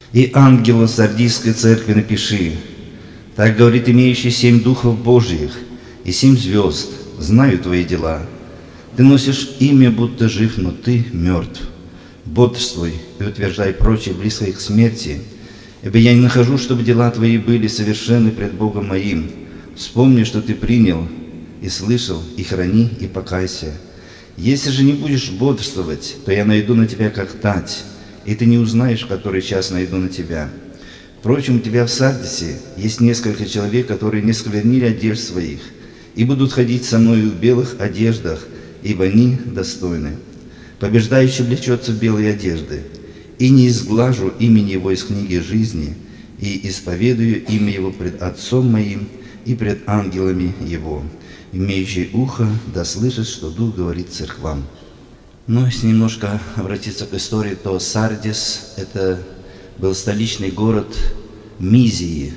И ангелу Сардийской церкви напиши: так говорит имеющий 7 духов Божьих и 7 звезд, знаю твои дела. Ты носишь имя, будто жив, но ты мертв. Бодрствуй и утверждай прочее близкое к смерти, ибо я не нахожу, чтобы дела твои были совершенны пред Богом моим. Вспомни, что ты принял и слышал, и храни, и покайся. Если же не будешь бодрствовать, то я найду на тебя как тать, и ты не узнаешь, в который час найду на тебя. Впрочем, у тебя в Сардисе есть несколько человек, которые не сквернили одежд своих, и будут ходить со мною в белых одеждах, ибо они достойны. Побеждающий влечется в белые одежды, и не изглажу имени его из книги жизни, и исповедую имя его пред Отцом моим и пред ангелами его. Имеющий ухо да слышит, что Дух говорит церквам». Но если немножко обратиться к истории, то Сардис – это был столичный город Мизии.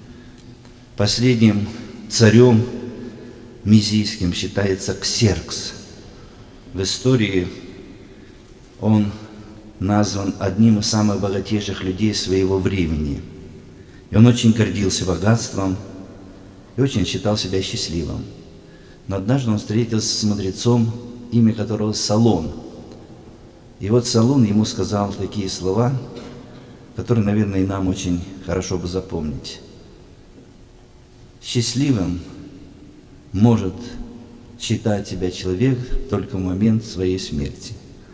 Последним царем мизийским считается Ксеркс. В истории он назван одним из самых богатейших людей своего времени. И он очень гордился богатством и очень считал себя счастливым. Но однажды он встретился с мудрецом, имя которого Солон. И вот Солон ему сказал такие слова, которые, наверное, и нам очень хорошо бы запомнить. Счастливым может считать себя человек только в момент своей смерти.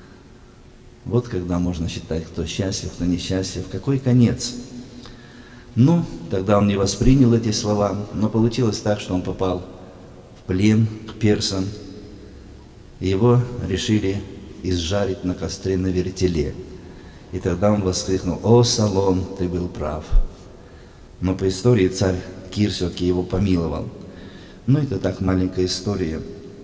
Вот когда можно считать, кто счастлив, кто несчастлив, какой конец. Ну, тогда он не воспринял эти слова, но получилось так, что он попал в плен к персам, и его решили изжарить на костре на вертеле. И тогда он воскликнул: «О, Солон, ты был прав». Но по истории царь Кир все-таки его помиловал. Ну, это так маленькая история.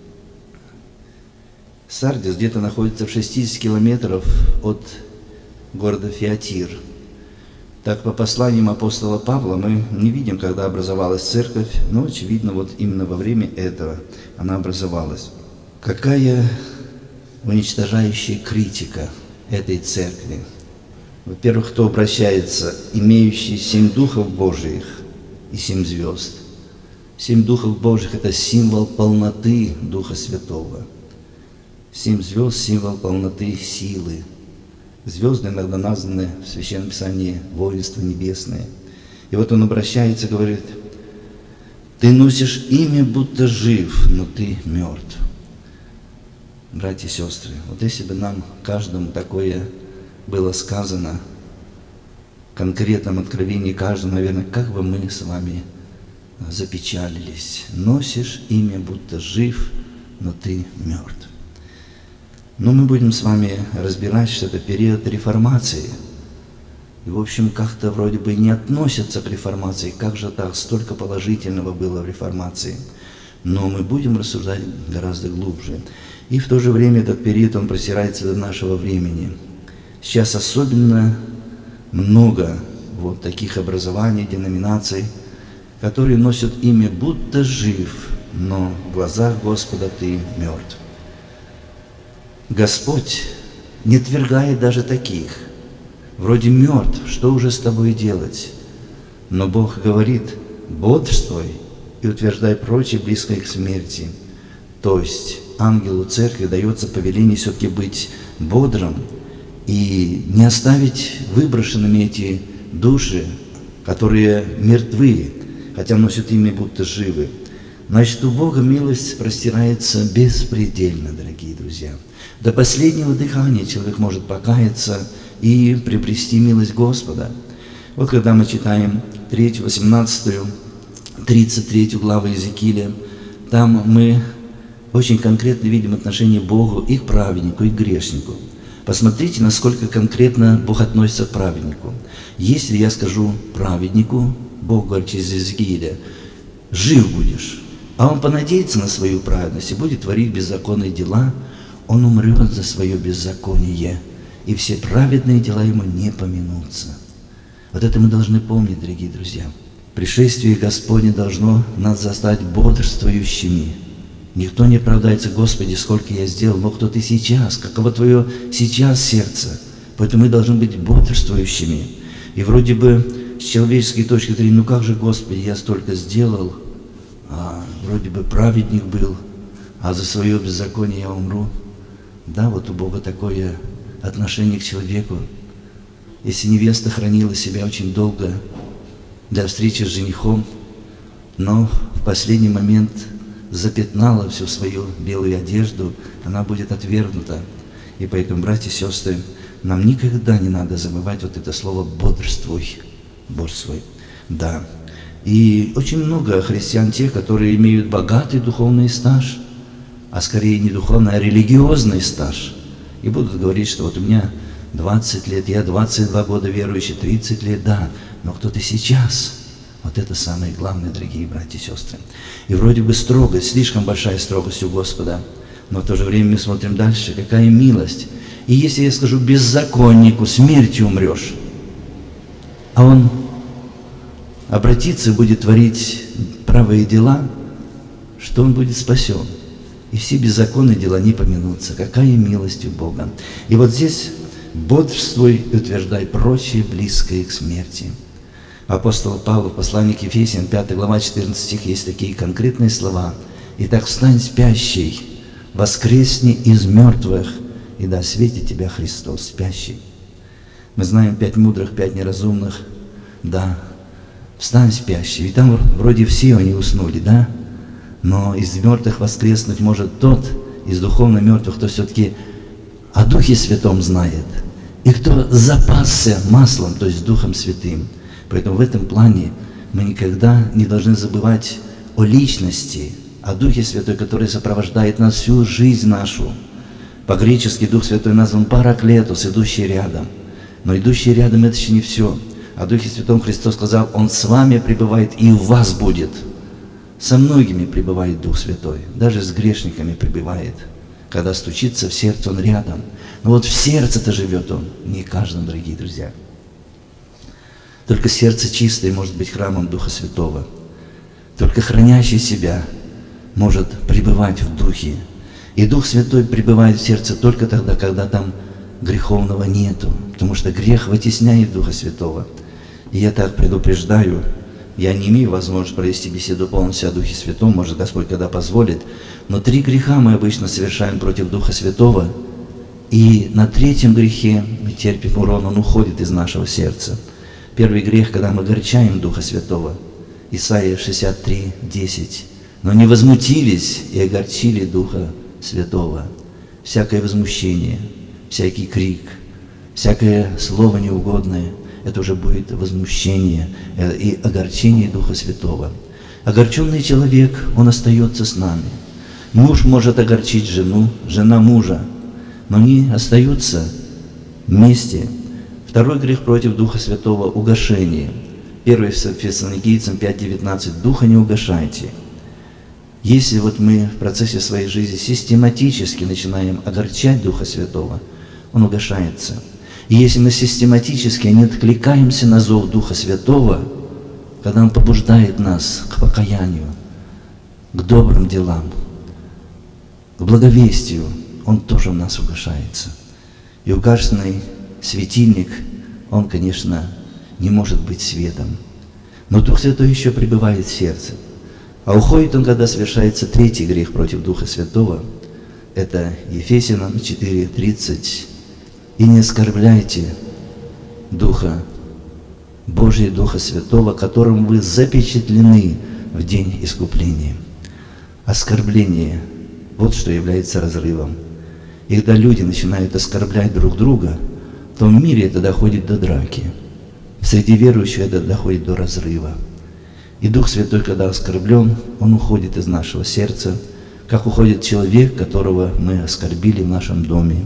Сардис где-то находится в 60 километров от города Фиатир. Так, по посланиям апостола Павла, мы не видим, когда образовалась церковь, но, очевидно, вот именно во время этого она образовалась. Какая уничтожающая критика этой церкви? Во-первых, кто обращается, имеющий 7 духов Божиих и 7 звезд. 7 духов Божьих – это символ полноты Духа Святого. 7 звезд – символ полноты силы. Звезды иногда названы в Священном Писании воинство небесное. И вот он обращается и говорит: ты носишь имя, будто жив, но ты мертв. Братья и сестры, вот если бы нам каждому такое было сказано, в конкретном откровении каждому, наверное, как бы мы с вами запечалились. Носишь имя, будто жив, но ты мертв. Но мы будем с вами разбирать, что это период реформации. И, в общем, как-то вроде бы не относятся к реформации. Как же так? Столько положительного было в реформации. Но мы будем рассуждать гораздо глубже. И в то же время этот период, он простирается до нашего времени. Сейчас особенно много вот таких образований, деноминаций, которые носят имя «будто жив», но в глазах Господа ты мертв. Господь не отвергает даже таких. Вроде мертв, что уже с тобой делать? Но Бог говорит: бодрствуй и утверждай прочее близкое к смерти. То есть ангелу церкви дается повеление все-таки быть бодрым и не оставить выброшенными эти души, которые мертвы, хотя носят имя, будто живы. Значит, у Бога милость простирается беспредельно, дорогие друзья. До последнего дыхания человек может покаяться и приобрести милость Господа. Вот когда мы читаем 3, 18, 33 главу Иезекииля, там мы очень конкретно видим отношение Богу и к праведнику, и к грешнику. Посмотрите, насколько конкретно Бог относится к праведнику. Если я скажу праведнику, Бог говорит через Иезекииля: жив будешь, а он понадеется на свою праведность и будет творить беззаконные дела, он умрет за свое беззаконие, и все праведные дела ему не помянутся. Вот это мы должны помнить, дорогие друзья. Пришествие Господне должно нас заставить бодрствующими. Никто не оправдается: Господи, сколько я сделал, но кто ты сейчас, каково твое сейчас сердце. Поэтому мы должны быть бодрствующими. И вроде бы с человеческой точки зрения, ну как же, Господи, я столько сделал, вроде бы праведник был, а за свое беззаконие я умру. Да, вот у Бога такое отношение к человеку. Если невеста хранила себя очень долго для встречи с женихом, но в последний момент запятнала всю свою белую одежду, она будет отвергнута. И поэтому, братья и сестры, нам никогда не надо забывать вот это слово «бодрствуй», «бодрствуй». Да. И очень много христиан, тех, которые имеют богатый духовный стаж, а скорее не духовный, а религиозный стаж. И будут говорить, что вот у меня 20 лет, я 22 года верующий, 30 лет, да, но кто-то сейчас. Вот это самое главное, дорогие братья и сестры. И вроде бы строгость, слишком большая строгость у Господа, но в то же время мы смотрим дальше, какая милость. И если я скажу беззаконнику, смертью умрешь, а он обратится и будет творить правые дела, что он будет спасен. И все беззаконные дела не помянутся. Какая милость у Бога. И вот здесь бодрствуй и утверждай прочее, близкое к смерти. Апостол Павел в послании к Ефесянам, 5 глава, 14 стих, есть такие конкретные слова. «Итак, встань, спящий, воскресни из мертвых, и да светит тебя Христос, спящий». Мы знаем 5 мудрых, 5 неразумных. Да, встань, спящий. Ведь там вроде все они уснули, да? Но из мертвых воскреснуть может тот, из духовно мертвых, кто все-таки о Духе Святом знает, и кто запасся маслом, то есть Духом Святым. Поэтому в этом плане мы никогда не должны забывать о личности, о Духе Святой, который сопровождает нас всю жизнь нашу. По-гречески Дух Святой назван параклетос, идущий рядом. Но идущий рядом это еще не все. О Духе Святом Христос сказал, Он с вами пребывает и в вас будет. Со многими пребывает Дух Святой, даже с грешниками пребывает. Когда стучится в сердце, Он рядом. Но вот в сердце-то живет Он, не каждом, дорогие друзья. Только сердце чистое может быть храмом Духа Святого. Только хранящий себя может пребывать в Духе. И Дух Святой пребывает в сердце только тогда, когда там греховного нету. Потому что грех вытесняет Духа Святого. И я так предупреждаю, я не имею возможности провести беседу полностью о Духе Святом, может Господь когда позволит. Но 3 греха мы обычно совершаем против Духа Святого. И на 3-м грехе мы терпим урон, он уходит из нашего сердца. Первый грех, когда мы огорчаем Духа Святого. Исайя 63, 10. Но не возмутились и огорчили Духа Святого. Всякое возмущение, всякий крик, всякое слово неугодное, это уже будет возмущение и огорчение Духа Святого. Огорченный человек, он остается с нами. Муж может огорчить жену, жена мужа, но они остаются вместе. Второй грех против Духа Святого – угошение. 1 Фессалоникийцам 5:19 «Духа не угошайте». Если вот мы в процессе своей жизни систематически начинаем огорчать Духа Святого, Он угошается. И если мы систематически не откликаемся на зов Духа Святого, когда Он побуждает нас к покаянию, к добрым делам, к благовестию, Он тоже в нас угошается. И угашенный светильник, он, конечно, не может быть светом. Но Дух Святой еще пребывает в сердце. А уходит он, когда совершается 3-й грех против Духа Святого. Это Ефесянам 4:30. «И не оскорбляйте Духа Божия, Духа Святого, которым вы запечатлены в день искупления». Оскорбление – вот что является разрывом. И когда люди начинают оскорблять друг друга, то в мире это доходит до драки. Среди верующих это доходит до разрыва. И Дух Святой, когда оскорблен, Он уходит из нашего сердца, как уходит человек, которого мы оскорбили в нашем доме.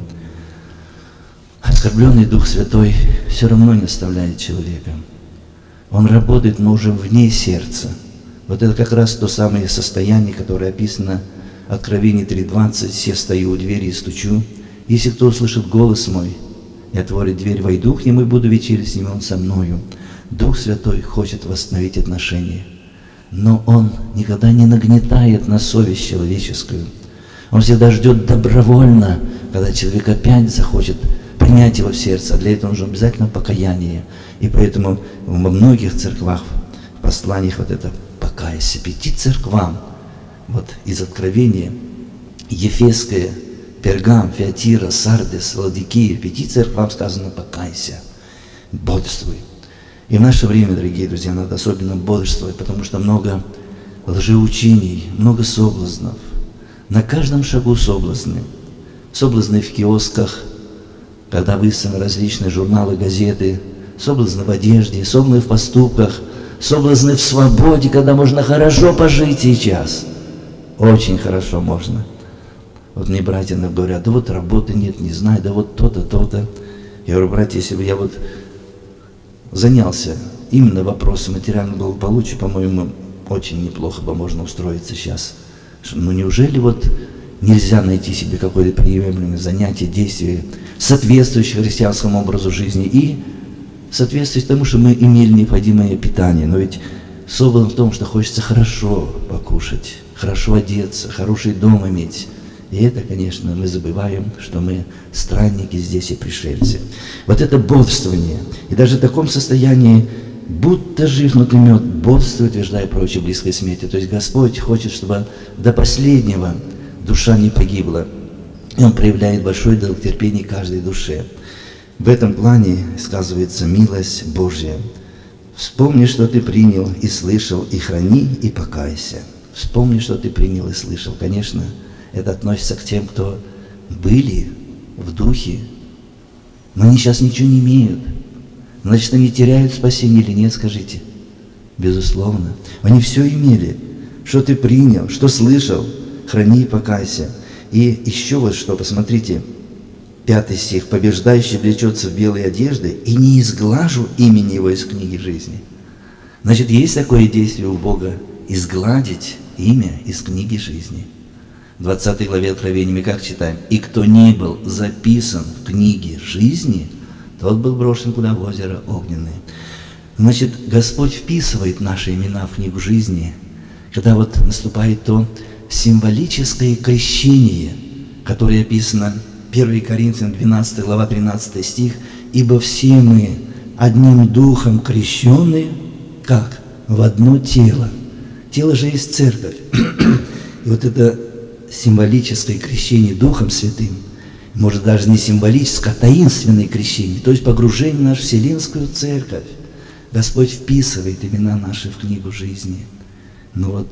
Оскорбленный Дух Святой все равно не оставляет человека. Он работает, но уже вне сердца. Вот это как раз то самое состояние, которое описано в Откровении 3:20. «Се стою у двери и стучу. Если кто услышит голос мой и отворит дверь, войду к нему и буду вечерять с ним, он со мною». Дух Святой хочет восстановить отношения, но Он никогда не нагнетает на совесть человеческую. Он всегда ждет добровольно, когда человек опять захочет принять его в сердце, а для этого нужно обязательно покаяние. И поэтому во многих церквах, в посланиях вот это «покайся». 5 церквам, вот из Откровения, Ефесская, Пергам, Фиатира, Сардис, Лаодикия, 5 церквам сказано «покайся», бодрствуй. И в наше время, дорогие друзья, надо особенно бодрствовать, потому что много лжеучений, много соблазнов. На каждом шагу соблазны. Соблазны в киосках, когда выставлены различные журналы, газеты, соблазны в одежде, соблазны в поступках, соблазны в свободе, когда можно хорошо пожить сейчас. Очень хорошо можно. Вот мне братья говорят: да вот работы нет, не знаю, да вот то-то, то-то. Я говорю: братья, если бы я вот занялся именно вопросом материального благополучия, по-моему, очень неплохо бы можно устроиться сейчас. Ну неужели вот нельзя найти себе какое-то приемлемое занятие, действие, соответствующее христианскому образу жизни и соответствующее тому, что мы имели необходимое питание? Но ведь соблазн в том, что хочется хорошо покушать, хорошо одеться, хороший дом иметь. И это, конечно, мы забываем, что мы странники здесь и пришельцы. Вот это бодрствование. И даже в таком состоянии, будто жив внутри мед, бодрствует, утверждая прочее близкой смерти. То есть Господь хочет, чтобы до последнего душа не погибла. И Он проявляет большое долготерпение каждой душе. В этом плане сказывается милость Божья. Вспомни, что ты принял и слышал, и храни, и покайся. Вспомни, что ты принял и слышал. Конечно, это относится к тем, кто были в духе, но они сейчас ничего не имеют. Значит, они теряют спасение или нет, скажите? Безусловно. Они все имели. Что ты принял, что слышал, храни и покайся. И еще вот что, посмотрите, 5 стих. «Побеждающий влечется в белые одежды, и не изглажу имени его из книги жизни». Значит, есть такое действие у Бога – изгладить имя из книги жизни. В 20 главе Откровения мы как читаем? «И кто не был записан в книге жизни, тот был брошен куда в озеро огненное». Значит, Господь вписывает наши имена в книгу жизни, когда вот наступает то символическое крещение, которое описано 1 Коринфянам 12 глава 13 стих. «Ибо все мы одним духом крещены, как? В одно тело». Тело же есть церковь. И вот это символическое крещение Духом Святым, может даже не символическое, а таинственное крещение, то есть погружение в нашу вселенскую церковь. Господь вписывает имена наши в книгу жизни. Но вот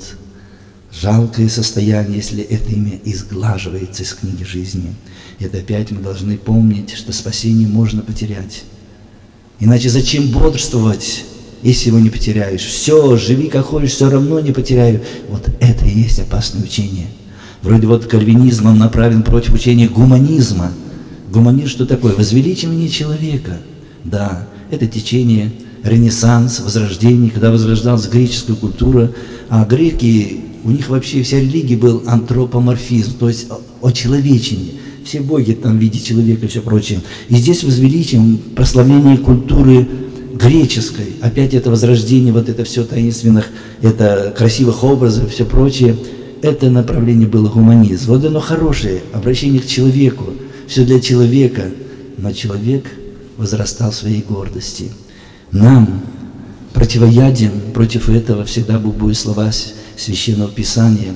жалкое состояние, если это имя изглаживается из книги жизни. Это опять мы должны помнить, что спасение можно потерять. Иначе зачем бодрствовать, если его не потеряешь? Все, живи как хочешь, все равно не потеряю. Вот это и есть опасное учение. Вроде вот кальвинизм он направлен против учения гуманизма. Гуманизм что такое? Возвеличивание человека. Да, это течение Ренессанс, Возрождение, когда возрождалась греческая культура, а греки, у них вообще вся религия был антропоморфизм, то есть очеловечение. Все боги там в виде человека и все прочее. И здесь возвеличим прославление культуры греческой. Опять это возрождение, вот это все таинственных, это красивых образов, все прочее. Это направление было гуманизм. Вот оно хорошее, обращение к человеку, все для человека. Но человек возрастал в своей гордости. Нам противоядием против этого всегда будут слова Священного Писания.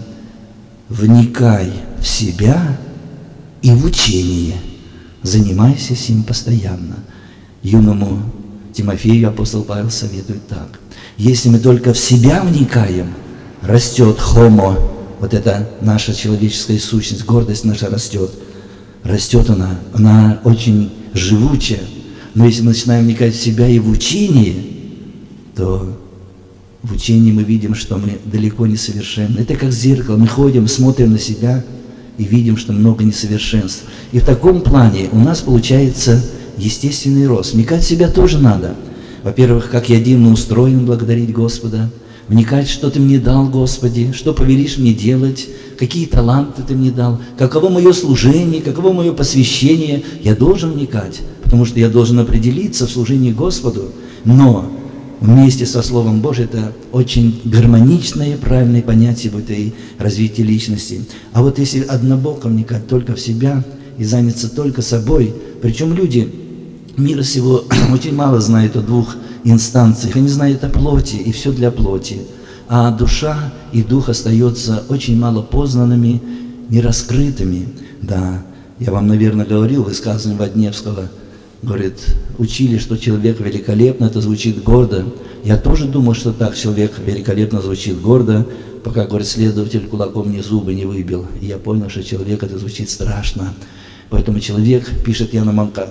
«Вникай в себя и в учение, занимайся сим постоянно». Юному Тимофею апостол Павел советует так: если мы только в себя вникаем, растет хомо, вот это наша человеческая сущность, гордость наша растет. Растет она очень живучая. Но если мы начинаем вникать в себя и в учение, то в учении мы видим, что мы далеко не совершенны. Это как зеркало. Мы ходим, смотрим на себя и видим, что много несовершенств. И в таком плане у нас получается естественный рост. Вникать в себя тоже надо. Во-первых, как я дивно устроен, благодарить Господа. Вникать, что Ты мне дал, Господи, что повелишь мне делать, какие таланты Ты мне дал, каково мое служение, каково мое посвящение. Я должен вникать, потому что я должен определиться в служении Господу. Но вместе со Словом Божьим это очень гармоничное и правильное понятие будет и развитие личности. А вот если однобоко вникать только в себя и заняться только собой, Причем люди мира сего очень мало знают о двух инстанциях. Они знают о плоти, и все для плоти. А душа и дух остаются очень мало познанными, нераскрытыми. Да, я вам, наверное, говорил высказывание Водневского. Говорит, учили, что человек великолепно, это звучит гордо. Я тоже думал, что так человек великолепно звучит гордо, пока, говорит, следователь кулаком мне зубы не выбил. И я понял, что человек это звучит страшно. Поэтому человек, пишет Ян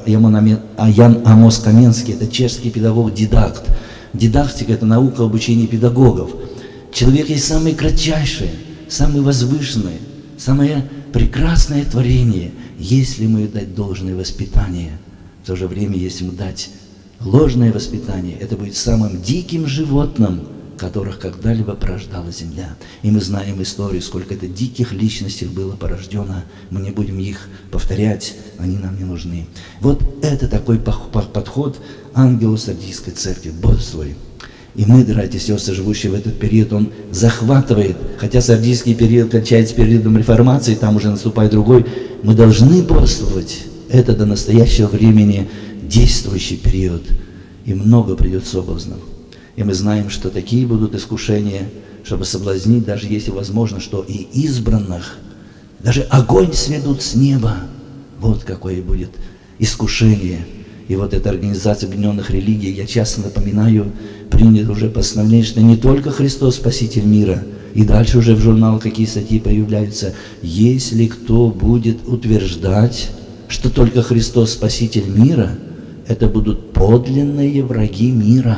Амос Каменский, это чешский педагог-дидакт. Дидактика – это наука обучения педагогов. Человек есть самое кратчайшее, самое возвышенное, самое прекрасное творение, если ему дать должное воспитание. В то же время, если ему дать ложное воспитание, это будет самым диким животным, которых когда-либо порождала земля. И мы знаем историю, сколько это диких личностей было порождено. Мы не будем их повторять, они нам не нужны. Вот это такой подход ангелу Сардийской церкви. Бодрствуй. И мы, братья и сестры, живущие в этот период, он захватывает, хотя Сардийский период кончается периодом реформации, там уже наступает другой, мы должны бодрствовать. Это до настоящего времени действующий период. И много придет соблазнов. И мы знаем, что такие будут искушения, чтобы соблазнить, даже если возможно, что и избранных, даже огонь сведут с неба. Вот какое будет искушение. И вот эта Организация Объединенных Религий, я часто напоминаю, принято уже постановление, что не только Христос Спаситель мира, и дальше уже в журналах какие статьи появляются, если кто будет утверждать, что только Христос Спаситель мира, это будут подлинные враги мира.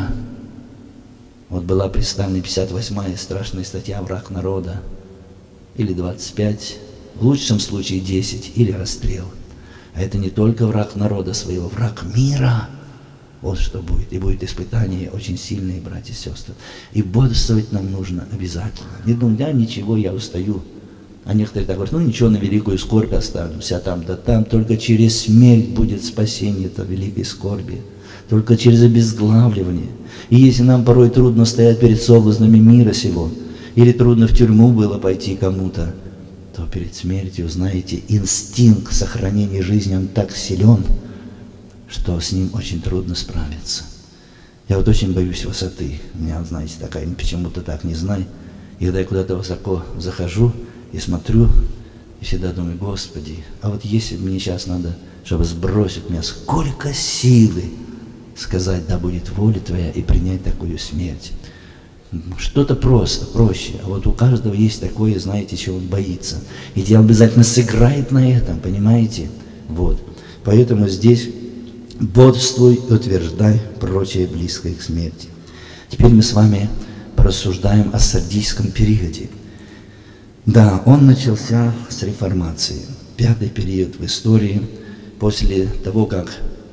Вот была представлена 58-я страшная статья «Враг народа», или 25, в лучшем случае 10, или расстрел. А это не только враг народа своего, враг мира. Вот что будет. И будет испытание очень сильные, братья и сестры. И бодрствовать нам нужно обязательно. Не думать, да ничего, я устаю. А некоторые так говорят, ну ничего, на великую скорбь оставимся там, да там. Только через смерть будет спасение этой великой скорби. Только через обезглавливание. И если нам порой трудно стоять перед соблазнами мира сего, или трудно в тюрьму было пойти кому-то, то перед смертью, знаете, инстинкт сохранения жизни, он так силен, что с ним очень трудно справиться. Я вот очень боюсь высоты. У меня, знаете, такая, почему-то так, не знаю. И когда я куда-то высоко захожу и смотрю, и всегда думаю, Господи, а вот если мне сейчас надо, чтобы сбросить меня, сколько силы сказать, да будет воля Твоя, и принять такую смерть. Что-то проще. А вот у каждого есть такое, знаете, чего он боится. И дьявол обязательно сыграет на этом, понимаете? Вот. Поэтому здесь бодрствуй, утверждай прочее близкое к смерти. Теперь мы с вами порассуждаем о сардийском периоде. Да, он начался с реформации. 5-й период в истории, после того, как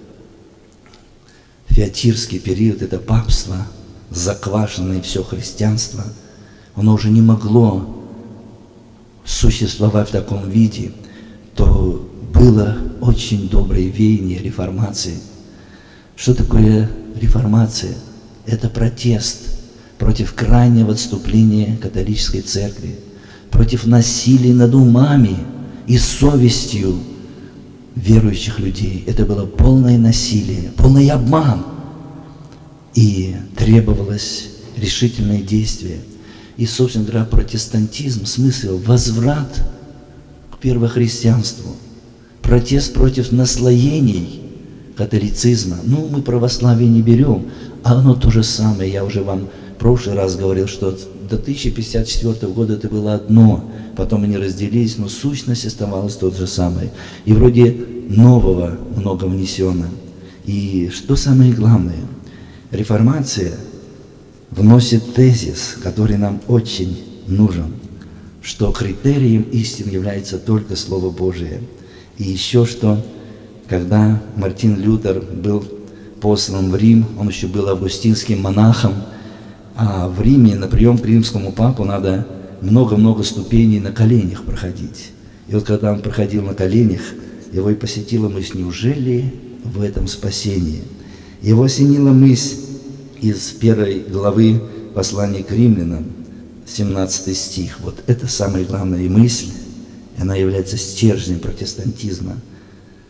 Фиатирский период, это папство, заквашенное все христианство, оно уже не могло существовать в таком виде, то было очень доброе веяние реформации. Что такое реформация? Это протест против крайнего отступления католической церкви, против насилия над умами и совестью верующих людей. Это было полное насилие, полный обман. И требовалось решительное действие. И, собственно говоря, протестантизм, смысл возврат к первохристианству, протест против наслоений католицизма. Ну, мы православие не берем, а оно то же самое. Я уже вам в прошлый раз говорил, что до 1054 года это было одно, потом они разделились, но сущность оставалась тот же самой. И вроде нового много внесено. И что самое главное, реформация вносит тезис, который нам очень нужен, что критерием истины является только Слово Божие. И еще что, когда Мартин Лютер был послан в Рим, он еще был августинским монахом, а в Риме на прием к римскому папу надо много-много ступеней на коленях проходить. И вот когда он проходил на коленях, его и посетила мысль, неужели в этом спасение? Его осенила мысль из 1 главы послания к римлянам, 17 стих. Вот это самая главная мысль, и она является стержнем протестантизма.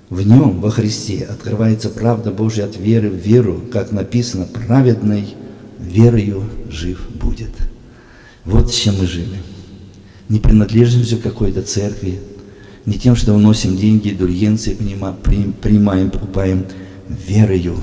В нем, во Христе, открывается правда Божья от веры в веру, как написано, праведный верою жив будет. Вот с чем мы жили. Не принадлежностью какой-то церкви, не тем, что уносим деньги, индульгенции принимаем, покупаем, верою.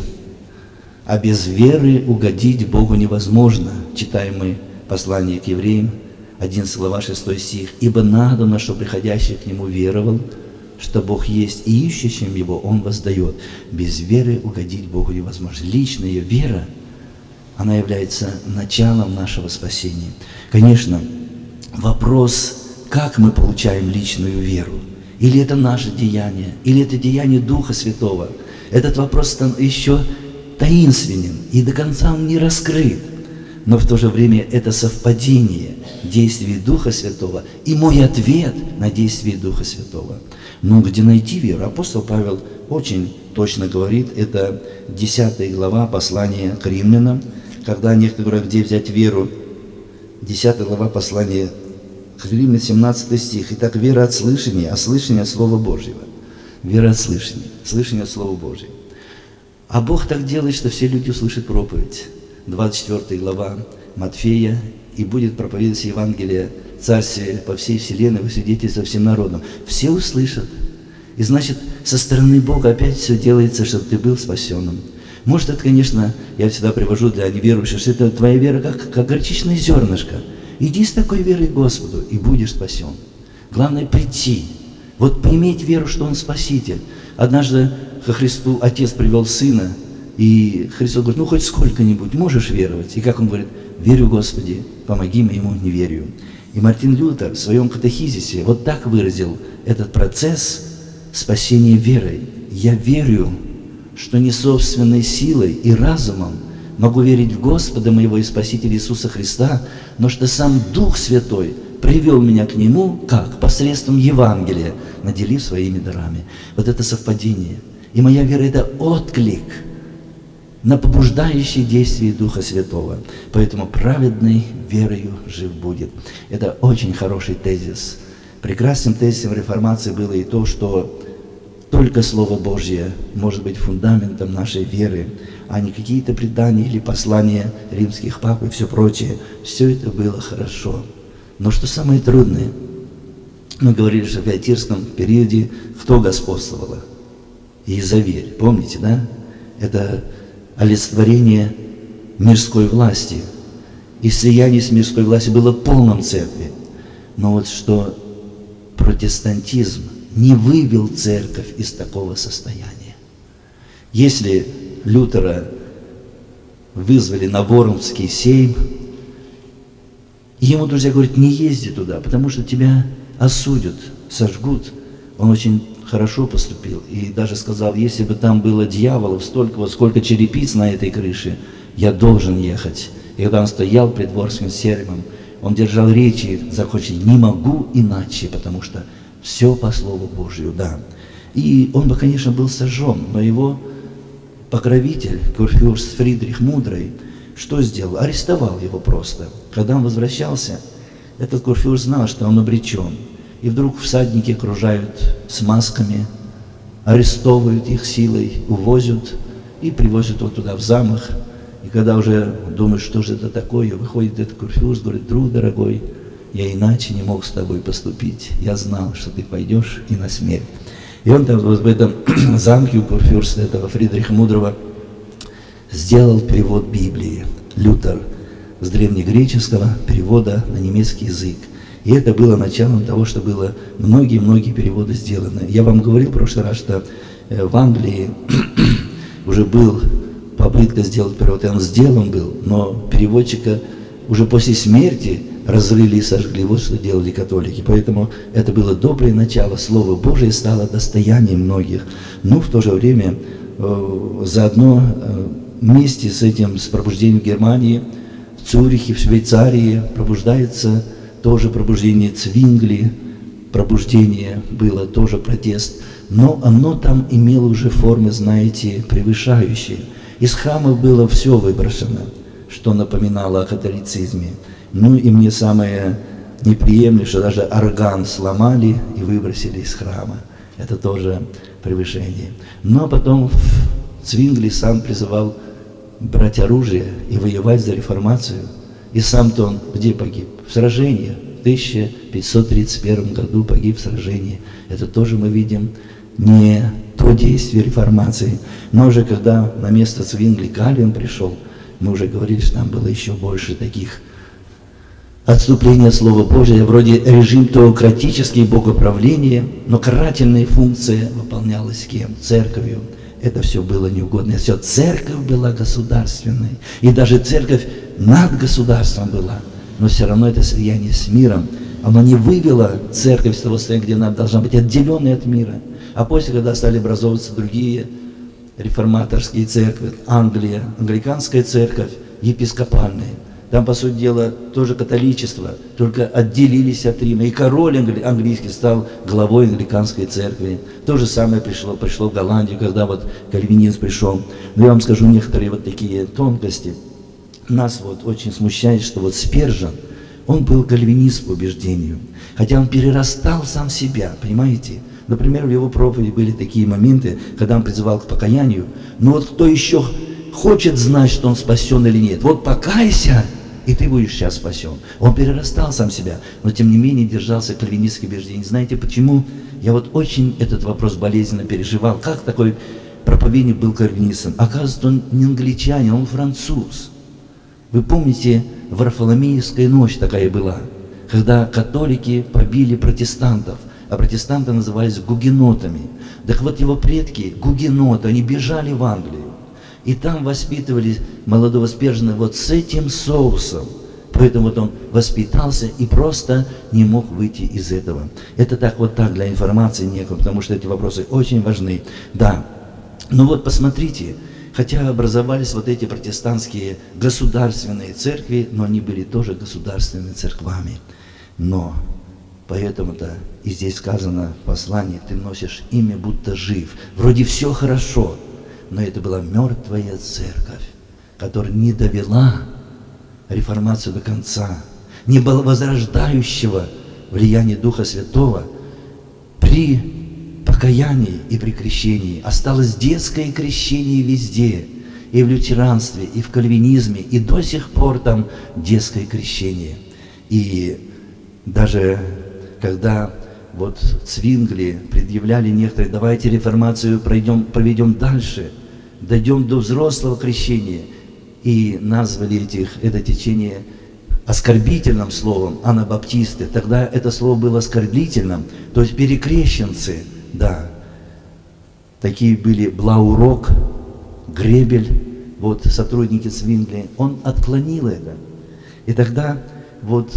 А без веры угодить Богу невозможно. Читаем мы послание к евреям, 11 глава, 6 стих. «Ибо надобно, что приходящий к Нему веровал, что Бог есть, и ищущим Его Он воздает». Без веры угодить Богу невозможно. Личная вера, она является началом нашего спасения. Конечно, вопрос, как мы получаем личную веру? Или это наше деяние, или это деяние Духа Святого? Этот вопрос еще таинственен, и до конца он не раскрыт. Но в то же время это совпадение действий Духа Святого и мой ответ на действие Духа Святого. Но где найти веру? Апостол Павел очень точно говорит, это 10 глава послания к римлянам, когда некоторые говорят, где взять веру. 10 глава послания к римлянам, 17 стих. Итак, вера от слышания, а слышание от Слова Божьего. Вера от слышания, слышание от Слова Божьего. А Бог так делает, что все люди услышат проповедь. 24 глава Матфея, и будет проповедовать Евангелие Царствия по всей вселенной, во свидетельство всем народам. Все услышат. И значит, со стороны Бога опять все делается, чтобы ты был спасенным. Может, это, конечно, я всегда привожу для неверующих, что это твоя вера как горчичное зернышко. Иди с такой верой к Господу, и будешь спасен. Главное прийти. Вот иметь веру, что Он Спаситель. Однажды ко Христу Отец привел Сына, и Христос говорит, ну хоть сколько-нибудь можешь веровать? И как Он говорит, верю, Господи, помоги моему неверию. И Мартин Лютер в своем катехизисе вот так выразил этот процесс спасения верой. Я верю, что не собственной силой и разумом могу верить в Господа моего и Спасителя Иисуса Христа, но что сам Дух Святой привел меня к Нему, как? Посредством Евангелия, наделив своими дарами. Вот это совпадение. И моя вера – это отклик на побуждающие действия Духа Святого. Поэтому праведный верою жив будет. Это очень хороший тезис. Прекрасным тезисом реформации было и то, что только Слово Божье может быть фундаментом нашей веры, а не какие-то предания или послания римских пап и все прочее. Все это было хорошо. Но что самое трудное, мы говорили, что в Фиатирском периоде кто господствовало? Иезавель, помните, да? Это олицетворение мирской власти. И слияние с мирской властью было полным церкви. Но вот что протестантизм не вывел церковь из такого состояния. Если Лютера вызвали на Вормский сейм, ему друзья говорят, не езди туда, потому что тебя осудят, сожгут. Он очень хорошо поступил и даже сказал, если бы там было дьяволов столько, вот сколько черепиц на этой крыше, я должен ехать. И когда он стоял пред Ворским сеймом, он держал речи, закончил, не могу иначе, потому что все по Слову Божию, да. И он бы, конечно, был сожжен, но его покровитель, курфюрст Фридрих Мудрый, что сделал? Арестовал его просто. Когда он возвращался, этот курфюрст знал, что он обречен. И вдруг всадники окружают с масками, арестовывают их силой, увозят и привозят его туда в замок. И когда уже думаешь, что же это такое, выходит этот курфюрст, говорит, друг дорогой, я иначе не мог с тобой поступить. Я знал, что ты пойдешь и на смерть. И он там вот в этом замке у курфюрста этого Фридриха Мудрого сделал перевод Библии. Лютер с древнегреческого перевода на немецкий язык. И это было началом того, что было многие-многие переводы сделаны. Я вам говорил в прошлый раз, что в Англии уже был попытка сделать перевод, и он сделан был, но переводчика уже после смерти разрыли и сожгли. Вот что делали католики. Поэтому это было доброе начало. Слово Божие стало достоянием многих. Но в то же время заодно вместе с этим, с пробуждением в Германии, в Цюрихе, в Швейцарии пробуждается тоже пробуждение Цвингли, пробуждение было, тоже протест. Но оно там имело уже формы, знаете, превышающие. Из храмов было все выброшено, что напоминало о католицизме. Ну и мне самое неприемлемое, что даже орган сломали и выбросили из храма. Это тоже превышение. Но потом Цвингли сам призывал брать оружие и воевать за реформацию. И сам-то он где погиб? В сражении. В 1531 году погиб в сражении. Это тоже мы видим не то действие реформации. Но уже когда на место Цвингли Кальвин пришел, мы уже говорили, что там было еще больше таких отступления от Слова Божия, вроде режим теократический, богоправления, но карательная функция выполнялась кем? Церковью. Это все было неугодно. Все, церковь была государственной. И даже церковь над государством была. Но все равно это слияние с миром. Оно не вывело церковь с того состояния, где она должна быть отделенной от мира. А после, когда стали образовываться другие реформаторские церкви, Англия, англиканская церковь, епископальная, там, по сути дела, тоже католичество, только отделились от Рима. И король английский стал главой англиканской церкви. То же самое пришло в Голландию, когда вот кальвинизм пришел. Но я вам скажу некоторые вот такие тонкости. Нас вот очень смущает, что вот Спержен, он был кальвинист по убеждению, хотя он перерастал сам себя, понимаете? Например, в его проповеди были такие моменты, когда он призывал к покаянию. Но вот кто еще хочет знать, что он спасен или нет, вот покайся, и ты будешь сейчас спасен. Он перерастал сам себя, но тем не менее держался кальвинистских убеждений. Знаете почему? Я вот очень этот вопрос болезненно переживал. Как такой проповедник был кальвинистом? Оказывается, он не англичанин, он француз. Вы помните, Варфоломеевская ночь такая была, когда католики побили протестантов, а протестанты назывались гугенотами. Так вот, его предки, гугеноты, они бежали в Англию. И там воспитывали молодого Спержена вот с этим соусом. Поэтому вот он воспитался и просто не мог выйти из этого. Это так вот так для информации некому, потому что эти вопросы очень важны. Да, ну вот посмотрите, хотя образовались вот эти протестантские государственные церкви, но они были тоже государственными церквами. Но поэтому-то и здесь сказано в послании, ты носишь имя, будто жив. Вроде все хорошо, но это была мертвая церковь, которая не довела реформацию до конца, не было возрождающего влияния Духа Святого. При покаянии и при крещении осталось детское крещение везде, и в лютеранстве, и в кальвинизме, и до сих пор там детское крещение. И даже когда вот Цвингли предъявляли некоторые, давайте реформацию проведем дальше, дойдем до взрослого крещения, и назвали это течение оскорбительным словом анабаптисты. Тогда это слово было оскорбительным, то есть перекрещенцы, да. Такие были Блаурок, Гребель, вот сотрудники Цвингли. Он отклонил это. И тогда вот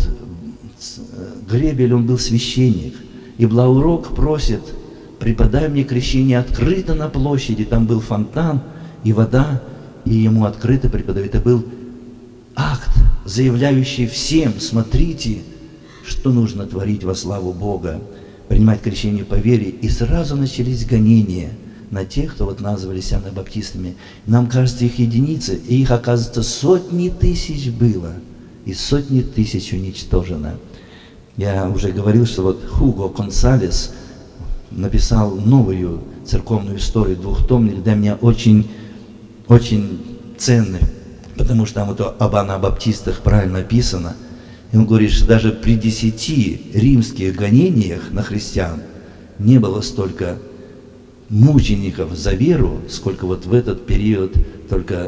Гребель, он был священник, и Блаурок просит, преподай мне крещение открыто на площади, там был фонтан и вода, и ему открыто преподают. Это был акт, заявляющий всем, смотрите, что нужно творить во славу Бога, принимать крещение по вере. И сразу начались гонения на тех, кто вот назвались анабаптистами. Нам кажется, их единицы, и их, оказывается, сотни тысяч было, и сотни тысяч уничтожено. Я уже говорил, что вот Хуго Консалес написал новую церковную историю, двухтомник, для меня очень ценный, потому что там вот об анабаптистах правильно написано. И он говорит, что даже при 10 римских гонениях на христиан не было столько мучеников за веру, сколько вот в этот период, только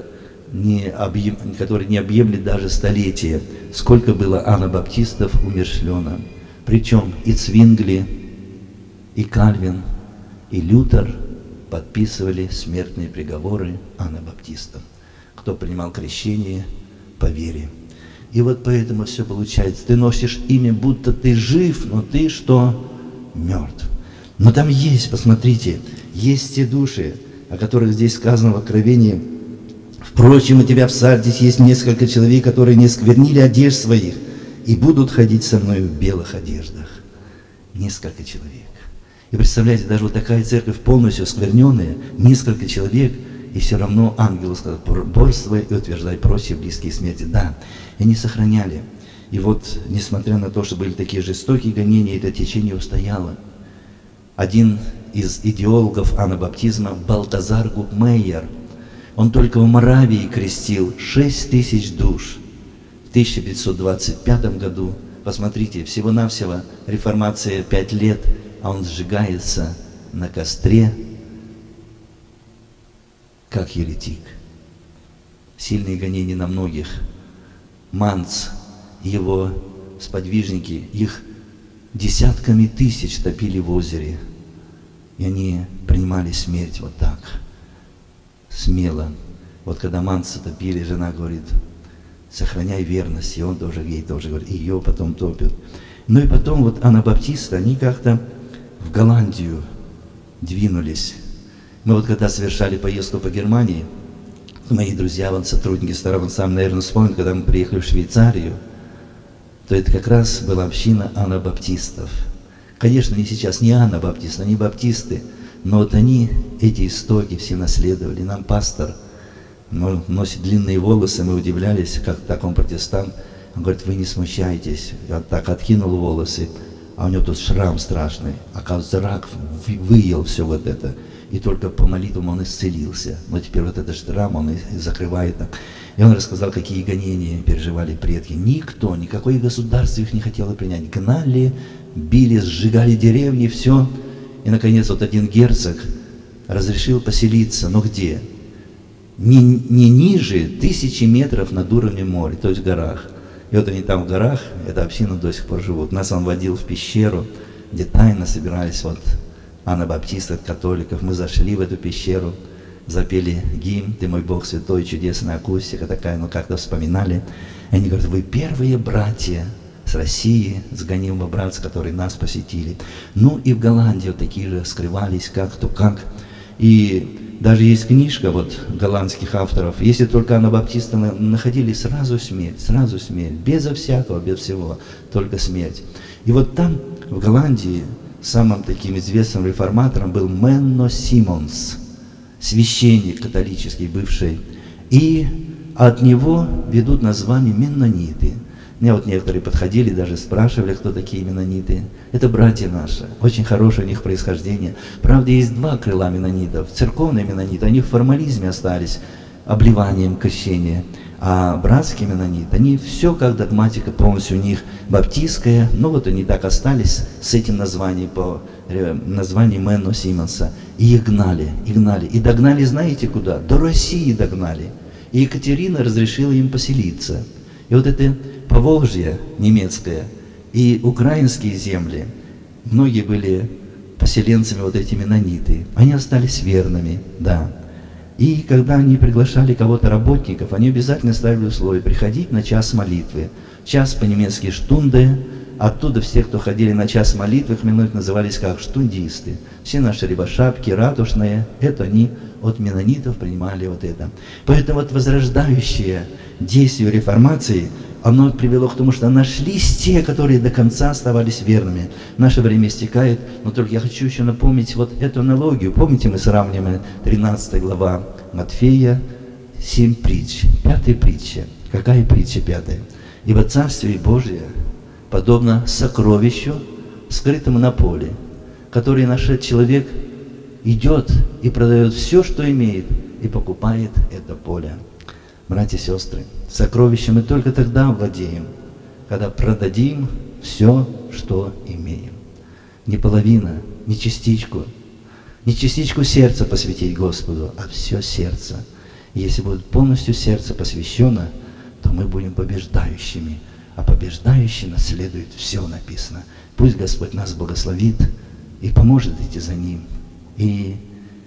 который не объемлет даже столетия, сколько было анабаптистов умерщвлено. Причем и Цвингли, и Кальвин, и Лютер подписывали смертные приговоры анабаптистам, кто принимал крещение по вере. И вот поэтому все получается. Ты носишь имя, будто ты жив, но ты что? Мертв. Но там есть, посмотрите, есть те души, о которых здесь сказано в Откровении. Впрочем, у тебя в Сардисе есть несколько человек, которые не сквернили одежд своих и будут ходить со мной в белых одеждах. Несколько человек. И представляете, даже вот такая церковь полностью оскверненная, несколько человек, и все равно ангелу сказал, борствуй и утверждай прочие близкие смерти. Да, и они сохраняли. И вот, несмотря на то, что были такие жестокие гонения, это течение устояло. один из идеологов анабаптизма Балтазар Гукмейер. Он только в Моравии крестил 6000 душ. В 1525 году, посмотрите, всего-навсего реформация 5 лет, а он сжигается на костре, как еретик. Сильные гонения на многих. Манц, его сподвижники, их десятками тысяч топили в озере. И они принимали смерть вот так, смело. Вот когда Манца топили, жена говорит: сохраняй верность. И он тоже, ей тоже говорит, и ее потом топят. Ну и потом вот анабаптисты, они как-то в Голландию двинулись. Мы вот когда совершали поездку по Германии, мои друзья, вон, сотрудники Старого, сам, наверное, вспомнят, когда мы приехали в Швейцарию, то это как раз была община анабаптистов. Конечно, не сейчас, не анабаптисты, они баптисты, но вот они эти истоки все наследовали. Нам пастор носит длинные волосы, мы удивлялись, как так он протестант. Он говорит: вы не смущайтесь. Я так откинул волосы, а у него тут шрам страшный. Оказывается, рак выел все вот это. И только по молитвам он исцелился. Но теперь вот этот шрам он и закрывает так. И он рассказал, какие гонения переживали предки. Никто, никакое государство их не хотело принять. Гнали, били, сжигали деревни, все. И, наконец, вот один герцог разрешил поселиться. Но где? Не ниже 1000 метров над уровнем моря, то есть в горах. И вот они там в горах, эта община до сих пор живут. Нас он водил в пещеру, где тайно собирались вот анабаптистов, католиков. Мы зашли в эту пещеру, запели гимн «Ты мой Бог святой», чудесная акустика такая, ну как-то вспоминали. И они говорят: вы первые братья с России, с гонимого братца, которые нас посетили. Ну и в Голландии вот такие же скрывались, как-то как. И даже есть книжка вот голландских авторов. Если только анабаптисты находили, сразу смерть, безо всякого, без всего, только смерть. И вот там, в Голландии, самым таким известным реформатором был Менно Симонс, священник католический бывший. И от него ведут название меннониты. Мне вот некоторые подходили, даже спрашивали, кто такие меннониты. Это братья наши, очень хорошее у них происхождение. Правда, есть 2 крыла меннонитов. Церковные меннониты, они в формализме остались, обливанием крещения. А братские меннониты, они все как догматика полностью у них баптистская. Но вот они так остались с этим названием, по названию Менно Симонса. И их гнали. И догнали, знаете куда? До России догнали. И Екатерина разрешила им поселиться. И вот это Поволжье немецкое и украинские земли, многие были поселенцами вот эти меннониты. Они остались верными, да. И когда они приглашали кого-то, работников, они обязательно ставили условие: приходить на час молитвы. Час по-немецки «штунде». Оттуда все, кто ходили на час молитвы, их меннониты назывались как штундисты. Все наши рябошапки, ратушные, это они от меннонитов принимали вот это. Поэтому вот возрождающее действие реформации, оно привело к тому, что нашлись те, которые до конца оставались верными. Наше время истекает, но только я хочу еще напомнить вот эту аналогию. Помните, мы сравниваем 13 глава Матфея, 7 притч. 5-я притча. Какая притча 5-я? Ибо Царствие Божие подобно сокровищу, скрытому на поле, который нашед человек, идет и продает все, что имеет, и покупает это поле. Братья и сестры, сокровища мы только тогда владеем, когда продадим все, что имеем. Не половина, не частичку сердца посвятить Господу, а все сердце. И если будет полностью сердце посвящено, то мы будем побеждающими. А побеждающий наследует все, написано. Пусть Господь нас благословит и поможет идти за Ним. И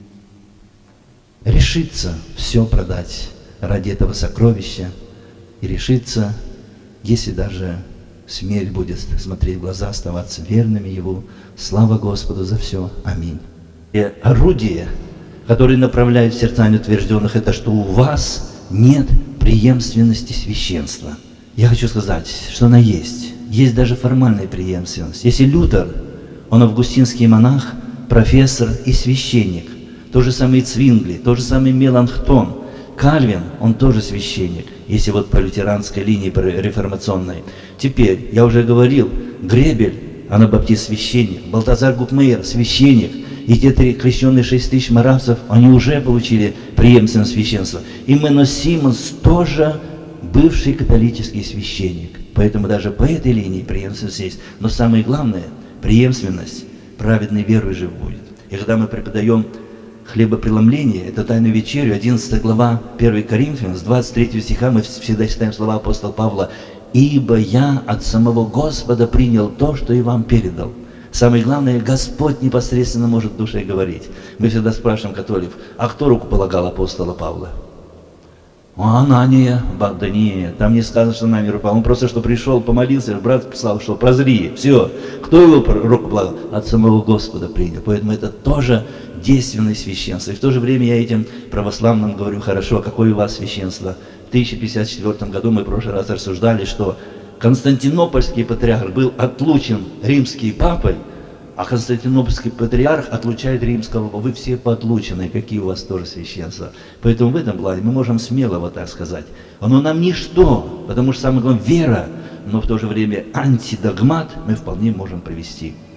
решится все продать ради этого сокровища. И решится, если даже смерть будет смотреть в глаза, оставаться верными Его. Слава Господу за все. Аминь. И орудие, которое направляет в сердца неутвержденных, это что у вас нет преемственности священства. Я хочу сказать, что она есть. Есть даже формальная преемственность. Если Лютер, он августинский монах, профессор и священник, то же самое Цвингли, то же самое Меланхтон, Кальвин, он тоже священник, если вот по лютеранской линии, по реформационной. Теперь, я уже говорил, Гребель, Анабаптист священник, Балтазар Гукмейер священник, и те три крещенные 6000 маравцев, они уже получили преемственность священства. И Менно Симонс тоже бывший католический священник. Поэтому даже по этой линии преемственность есть. Но самое главное, преемственность праведной верой жив будет. И когда мы преподаем хлебопреломление, это Тайную вечерю, 11 глава 1 Коринфянам, с 23 стиха мы всегда читаем слова апостола Павла: «Ибо я от самого Господа принял то, что и вам передал». Самое главное, Господь непосредственно может в душе говорить. Мы всегда спрашиваем католиков: а кто руку полагал апостола Павла? Анания. Да нет, там не сказано, что нами рука. Он просто что пришел, помолился, брат писал, что прозри. Все. Кто его руку полагал? От самого Господа принял. Поэтому это тоже действенное священство. И в то же время я этим православным говорю: хорошо, какое у вас священство? В 1054 году мы в прошлый раз рассуждали, что Константинопольский патриарх был отлучен римской папой, а Константинопольский патриарх отлучает римского папу. Вы все поотлучены, какие у вас тоже священства. Поэтому в этом плане мы можем смело вот так сказать. Оно нам ничто, потому что самое главное вера, но в то же время антидогмат мы вполне можем провести.